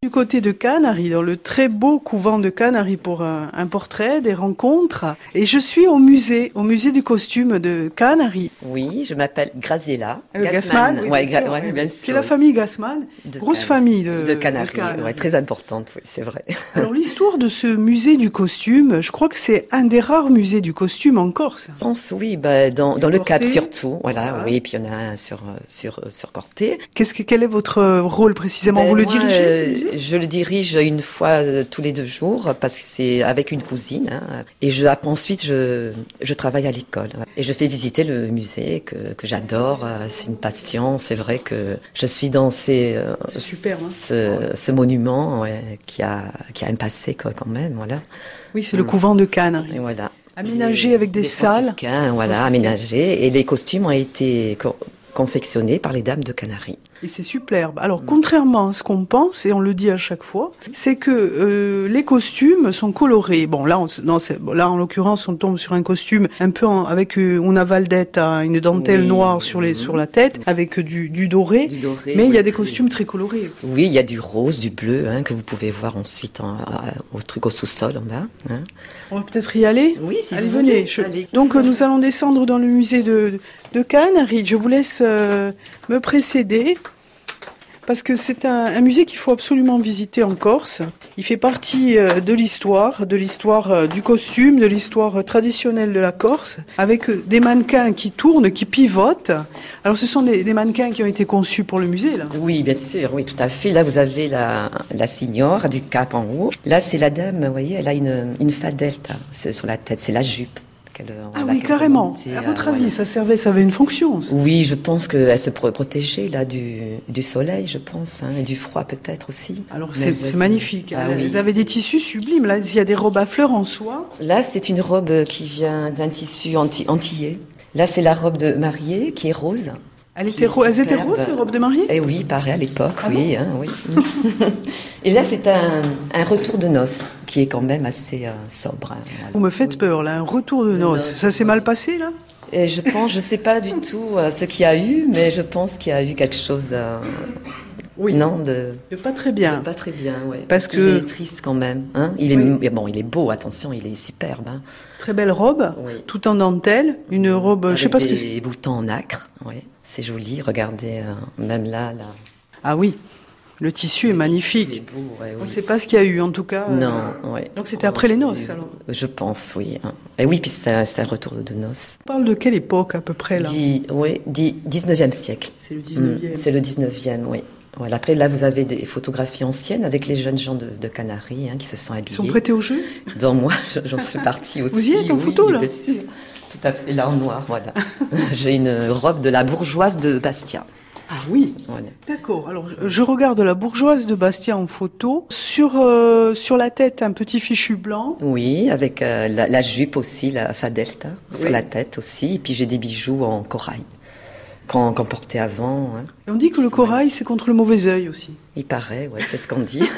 du côté de Cannes, Harry, dans le très beau couvent de Cannes, Harry, pour un portrait, des rencontres. Et je suis au musée du costume de Cannes, Harry. Oui, je m'appelle Graziella Gassman. Oui, bien sûr. C'est la famille Gassman, grosse famille de Canaries. Ouais, très importante, oui, c'est vrai. Alors l'histoire de ce musée du costume, je crois que c'est un des rares musées du costume en Corse. Je pense, oui, dans le Cap surtout. Voilà, oui, et puis il y en a un sur Corté. Quel est votre rôle précisément? Vous le dirigez, ce musée? Je le dirige une fois tous les 2 jours parce que c'est avec une cousine. Hein, et ensuite, je travaille à l'école. Et je fais visiter le musée que j'adore. C'est une passion. C'est vrai que je suis dans ce monument qui a un passé quand même. Voilà. Oui, c'est le couvent de Cannes. Et voilà. Aménagé avec des salles. Voilà, aménagé. Et les costumes ont été confectionnés par les dames de Canaries. Et c'est superbe. Alors, contrairement à ce qu'on pense, et on le dit à chaque fois, c'est que les costumes sont colorés. Bon, là, en l'occurrence, on tombe sur un costume un peu avec una valdetta, une dentelle noire sur la tête, avec du doré. Mais il y a des costumes très colorés. Oui, il y a du rose, du bleu, que vous pouvez voir ensuite au sous-sol en bas. Hein. On va peut-être y aller. Oui, si allez, vous venez. Allez. Donc, nous allons descendre dans le musée de Cannes. Harry, je vous laisse me précéder. Parce que c'est un musée qu'il faut absolument visiter en Corse. Il fait partie de l'histoire du costume, de l'histoire traditionnelle de la Corse, avec des mannequins qui tournent, qui pivotent. Alors ce sont des mannequins qui ont été conçus pour le musée, là. Oui, bien sûr, oui, tout à fait. Là, vous avez la signore du cap en haut. Là, c'est la dame, vous voyez, elle a une fadelta sur la tête, c'est la jupe. Oui, carrément. À votre avis, ça avait une fonction. Ça. Oui, je pense qu'elle se protégeait là du soleil, je pense, et du froid peut-être aussi. Alors c'est magnifique. Ils avaient des tissus sublimes. Là, il y a des robes à fleurs en soie. Là, c'est une robe qui vient d'un tissu antillais. Là, c'est la robe de mariée qui est rose. Elles étaient roses, les robes de mariée? Eh oui, pareil à l'époque, oui. Et là, c'est un retour de noces qui est quand même assez sobre. Voilà. Vous me faites peur, là, un retour de noces. Ça s'est mal passé, là? Et je sais pas du tout ce qu'il y a eu, mais je pense qu'il y a eu quelque chose de pas très bien. De pas très bien, oui. Parce que il est triste quand même. Hein, il est beau, attention, il est superbe. Hein. Très belle robe, tout en dentelle, une robe, avec je sais pas ce que des boutons en nacre, c'est joli. Regardez, même là. Ah oui. Le tissu est magnifique. Est beau, On ne sait pas ce qu'il y a eu, en tout cas. Non, Donc c'était après les noces, alors? Je pense, oui. Et oui, puis c'est un retour de noces. On parle de quelle époque, à peu près, là? 19e siècle. C'est le 19e. C'est le 19e, oui. Voilà. Après, là, vous avez des photographies anciennes avec les jeunes gens de Canaries qui se sont habillés. Ils sont prêtés au jeu? Dans moi, j'en suis partie aussi. Vous y êtes en photo, là? Bien sûr. Tout à fait, là en noir, voilà. J'ai une robe de la bourgeoise de Bastia. Ah oui, voilà. D'accord. Alors, je regarde la bourgeoise de Bastia en photo. Sur la tête, un petit fichu blanc. Oui, avec la jupe aussi, la fadelta, sur la tête aussi. Et puis j'ai des bijoux en corail, qu'on portait avant. Hein. Et on dit que le corail, c'est contre le mauvais œil aussi. Il paraît, c'est ce qu'on dit.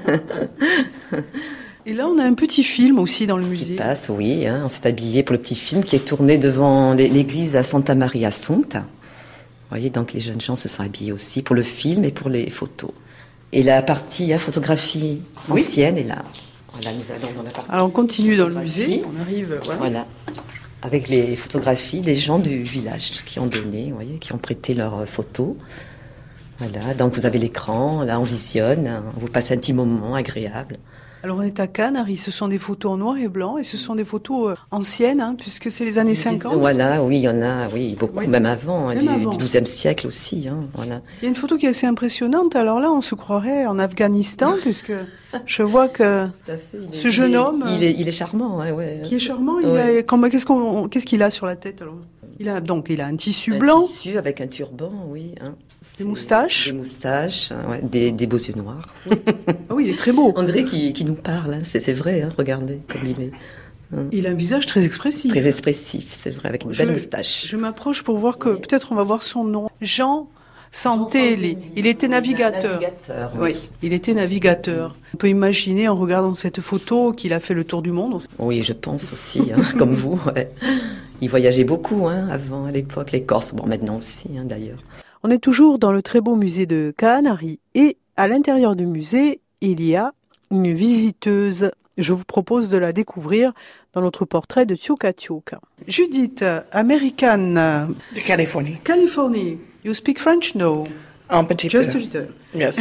Et là, on a un petit film aussi dans le musée. Qui passe, oui. On s'est habillé pour le petit film qui est tourné devant l'église à Santa Maria Assunta. Vous voyez, donc les jeunes gens se sont habillés aussi pour le film et pour les photos. Et la partie photographie ancienne est là. Voilà, nous allons dans la partie. Alors on continue dans le musée, on arrive. Voilà. Avec les photographies des gens du village qui ont donné, vous voyez, qui ont prêté leurs photos. Voilà, donc vous avez l'écran, là on visionne, vous passez un petit moment agréable. Alors on est à Cannes, Harry, ce sont des photos en noir et blanc et ce sont des photos anciennes, puisque c'est les années 50. Voilà, oui, il y en a, beaucoup, même avant, du XIIe siècle aussi. Voilà. Il y a une photo qui est assez impressionnante, alors là on se croirait en Afghanistan, puisque je vois que ce jeune homme... Il est charmant, Qui est charmant, qu'est-ce qu'il a sur la tête alors? Il a un tissu blanc. Un tissu avec un turban, oui. Des moustaches. Des moustaches, des beaux yeux noirs. Ah oui, il est très beau. André qui nous parle, c'est vrai, regardez comme il est. Il a un visage très expressif. Très expressif, c'est vrai, avec une belle moustache. Je m'approche pour voir que peut-être on va voir son nom. Jean Santelli. Il était navigateur. Oui, il était navigateur. On peut imaginer en regardant cette photo qu'il a fait le tour du monde. Oui, je pense aussi, comme vous. Ouais. Il voyageait beaucoup avant, à l'époque, les Corses. Bon, maintenant aussi, d'ailleurs. On est toujours dans le très beau musée de Cannes, Harry, et à l'intérieur du musée, il y a une visiteuse. Je vous propose de la découvrir dans notre portrait de Tioka Tioka. Judith, American, California. Californie. You speak French? No. Un petit Just a peu. little. Yes.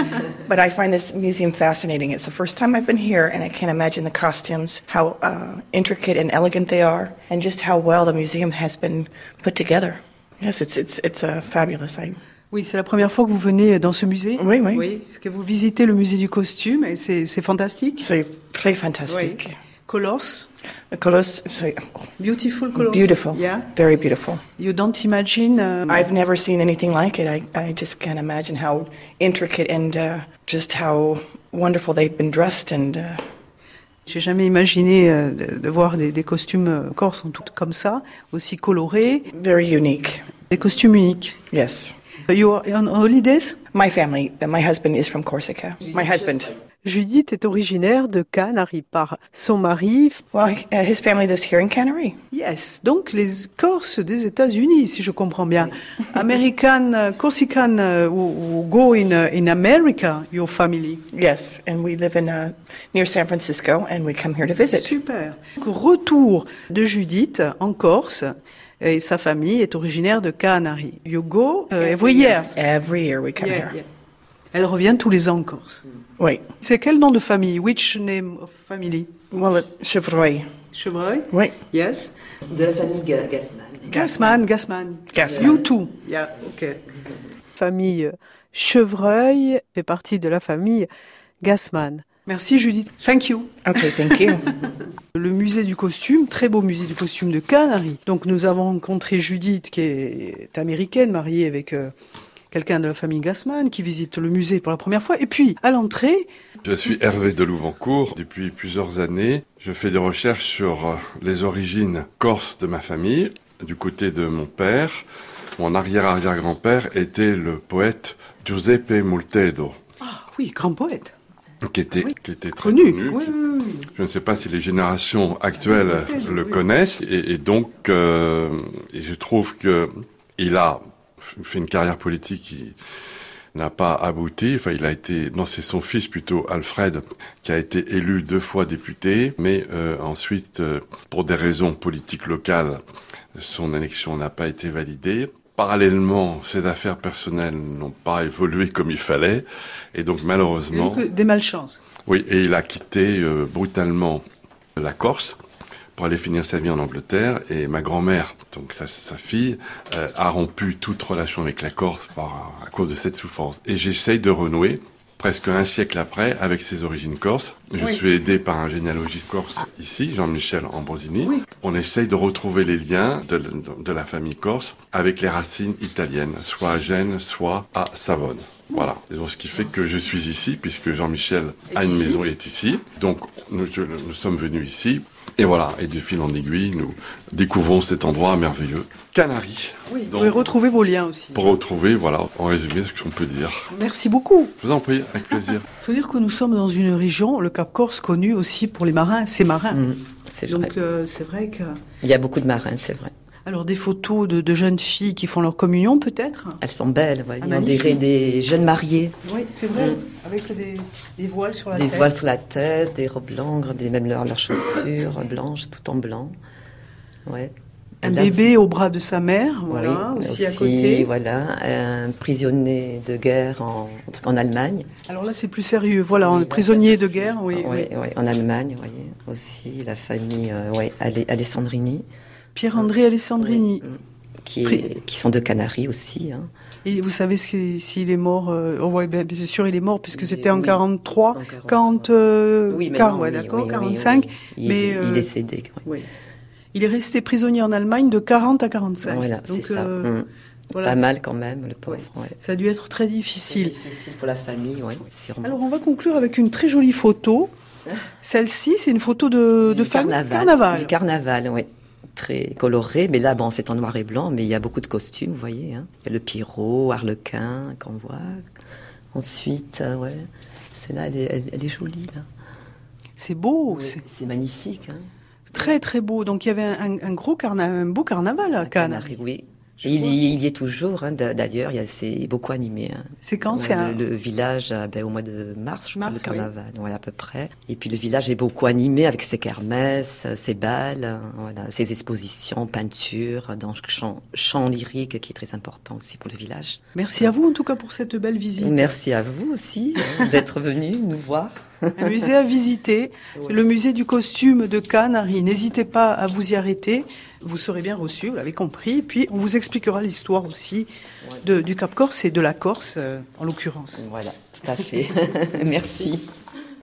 But I find this museum fascinating. It's the first time I've been here, and I can't imagine the costumes, how intricate and elegant they are, and just how well the museum has been put together. Yes, it's fabulous. Oui, c'est la première fois que vous venez dans ce musée. Oui, oui. Oui, parce que vous visitez le musée du costume et c'est fantastique. C'est très fantastique. Oui. Colossus. The Colossus, c'est Beautiful Colossus. beautiful. Yeah. Very beautiful. You don't imagine. I've never seen anything like it. I just can't imagine how intricate and just how wonderful they've been dressed and. J'ai jamais imaginé de voir des costumes corses en tout comme ça, aussi colorés, Very unique. des costumes uniques. Yes. You are on holidays? My family, my husband is from Corsica. My husband. Judith est originaire de Canaries par son mari. Well, his family lives here in Canary. Yes, donc les Corses des États-Unis, si je comprends bien. American, Corsican, who go in America, your family. Yes, and we live in near San Francisco, and we come here to visit. Super. Retour de Judith en Corse. Et sa famille est originaire de Canaries. You go every year. Every year we come Yeah, here. yeah. Elle revient tous les ans en Corse. Oui. C'est quel nom de famille? Which name of family? Well, Chevreuil. Chevreuil? Oui. Yes. De la famille Gassman. Gassman. Gassman. You too. Yeah, okay. Famille Chevreuil fait partie de la famille Gassman. Merci Judith. Thank you. Okay, thank you. Le musée du costume, très beau musée du costume de Canaries. Donc nous avons rencontré Judith qui est américaine, mariée avec quelqu'un de la famille Gassman, qui visite le musée pour la première fois. Et puis, à l'entrée... Je suis Hervé de Louvencourt. Depuis plusieurs années, je fais des recherches sur les origines corses de ma famille. Du côté de mon père, mon arrière-arrière-grand-père était le poète Giuseppe Multedo. Ah oui, grand poète. Qui était très Connu. connu. Oui. Je ne sais pas si les générations actuelles le connaissent. Et donc, je trouve que il a fait une carrière politique qui n'a pas abouti. Enfin, il a été, non, c'est son fils plutôt, Alfred, qui a été élu 2 fois député. Mais ensuite, pour des raisons politiques locales, son élection n'a pas été validée. Parallèlement, ses affaires personnelles n'ont pas évolué comme il fallait. Et donc, malheureusement... Des malchances. Oui, et il a quitté brutalement la Corse pour aller finir sa vie en Angleterre. Et ma grand-mère, donc sa fille, a rompu toute relation avec la Corse à cause de cette souffrance. Et j'essaye de renouer, presque un siècle après, avec ses origines corses. Je suis aidé par un généalogiste corse ici, Jean-Michel Ambrosini. Oui. On essaye de retrouver les liens de la famille corse avec les racines italiennes, soit à Gênes, soit à Savone. Voilà. Et donc, ce qui fait que je suis ici, puisque Jean-Michel a une maison et est ici. Donc, nous sommes venus ici. Et voilà. Et de fil en aiguille, nous découvrons cet endroit merveilleux. Canaries. Oui, vous Donc, pouvez retrouver vos liens aussi. pour retrouver, voilà, en résumé, ce qu'on peut dire. Merci beaucoup. Je vous en prie, avec plaisir. Il faut dire que nous sommes dans une région, le Cap Corse, connu aussi pour les marins, ses marins. C'est vrai. Donc c'est vrai que... Il y a beaucoup de marins, c'est vrai. Alors des photos de jeunes filles qui font leur communion peut-être? Elles sont belles, voyez. On magnifique. dirait des jeunes mariés. Oui, c'est vrai, avec des voiles sur la Des tête. voiles sur la tête, des robes blanches, même leurs chaussures blanches, tout en blanc. Ouais. Un Là, bébé au bras de sa mère, voilà, oui, aussi à côté. Voilà, un prisonnier de guerre en Allemagne. Alors là, c'est plus sérieux. Voilà, un prisonnier de guerre, oui. Oui, en Allemagne, vous voyez. Aussi, la famille Alessandrini. Pierre-André Alessandrini. Qui sont de Canaries aussi. Hein. Et vous savez s'il est mort bien sûr, il est mort, puisque c'était en oui. 43, En 40, Oui, maintenant, ouais, oui, d'accord, oui, 45. oui. Il mais, est décédé. Oui. oui. Il est resté prisonnier en Allemagne de 40 à 45. Voilà, c'est ça. Voilà, pas mal quand même, le pauvre. Ouais. Ça a dû être très difficile. C'est difficile pour la famille, oui, sûrement. Alors, on va conclure avec une très jolie photo. Celle-ci, c'est une photo de famille. Carnaval. Du carnaval, oui. Très coloré, mais là, bon, c'est en noir et blanc, mais il y a beaucoup de costumes, vous voyez. Hein. Il y a le Pierrot, Harlequin, qu'on voit. Ensuite, ouais, celle-là, elle est jolie, là. C'est beau. Oui, c'est magnifique, hein. Très, très beau. Donc, il y avait un beau carnaval à Cannes. Oui. Et il y est toujours, hein, d'ailleurs, c'est beaucoup animé. Hein. C'est quand le village, au mois de mars, je crois, le carnaval, oui. À peu près. Et puis le village est beaucoup animé avec ses kermesses, ses balles, voilà, ses expositions, peintures, donc chant lyrique qui est très important aussi pour le village. Merci à vous en tout cas pour cette belle visite. Merci à vous aussi d'être venu nous voir. Un musée à visiter, le musée du costume de Cannes, Harry. N'hésitez pas à vous y arrêter. Vous serez bien reçus, vous l'avez compris. Puis on vous expliquera l'histoire aussi du Cap Corse et de la Corse en l'occurrence. Voilà, tout à fait. Merci.